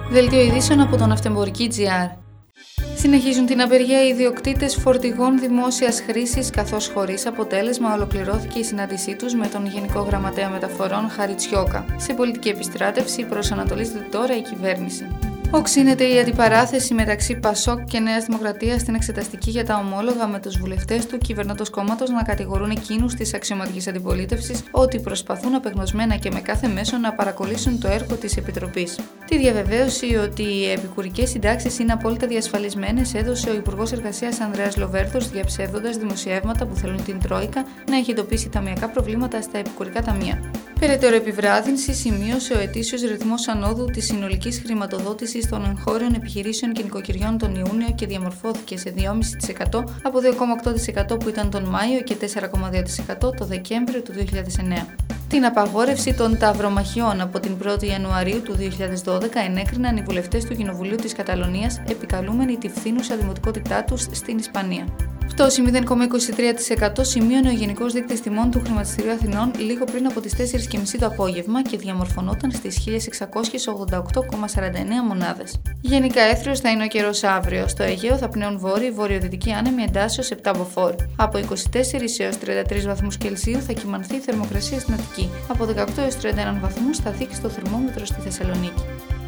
Δελτίο ειδήσεων από τον Ναυτεμπορική.gr. Συνεχίζουν την απεργία οι ιδιοκτήτες φορτηγών δημόσιας χρήσης, καθώς χωρίς αποτέλεσμα ολοκληρώθηκε η συνάντησή τους με τον Γενικό Γραμματέα Μεταφορών Χαριτσιώκα. Σε πολιτική επιστράτευση προσανατολίζεται τώρα η κυβέρνηση. Οξύνεται η αντιπαράθεση μεταξύ Πασόκ και Νέας Δημοκρατίας στην εξεταστική για τα ομόλογα, με τους βουλευτές του κυβερνώντος κόμματος να κατηγορούν εκείνους της αξιωματικής αντιπολίτευσης ότι προσπαθούν απεγνωσμένα και με κάθε μέσο να παρακολύσουν το έργο της Επιτροπής. Τη διαβεβαίωση ότι οι επικουρικές συντάξεις είναι απόλυτα διασφαλισμένες έδωσε ο Υπουργός Εργασίας Ανδρέας Λοβέρδος, διαψεύδοντας δημοσιεύματα που θέλουν την Τρόικα να έχει εντοπίσει ταμειακά προβλήματα στα επικουρικά ταμεία. Περαιτέρω επιβράδυνση σημείωσε ο ετήσιος ρυθμός ανόδου της συνολικής χρηματοδότησης των εγχώριων επιχειρήσεων και νοικοκυριών τον Ιούνιο και διαμορφώθηκε σε 2,5% από 2,8% που ήταν τον Μάιο και 4,2% το Δεκέμβριο του 2009. Την απαγόρευση των ταυρομαχιών από την 1η Ιανουαρίου του 2012 ενέκριναν οι βουλευτές του Κοινοβουλίου της Καταλωνίας, επικαλούμενοι τη φθήνουσα δημοτικότητά τους στην Ισπανία. Πτώση 0,23% σημείωνε ο Γενικός Δείκτης Τιμών του Χρηματιστηρίου Αθηνών λίγο πριν από τις 4.30 το απόγευμα και διαμορφωνόταν στις 1.688,49 μονάδες. Γενικά έθριος θα είναι ο καιρός αύριο. Στο Αιγαίο θα πνέουν βόρειο-βορειοδυτική άνεμη εντάσσεως 7 μποφόρ. Από 24 έως 33 βαθμούς Κελσίου θα κυμανθεί η θερμοκρασία στην Αττική. Από 18 έως 31 βαθμούς θα δείξει το θερμόμετρο στη Θεσσαλονίκη.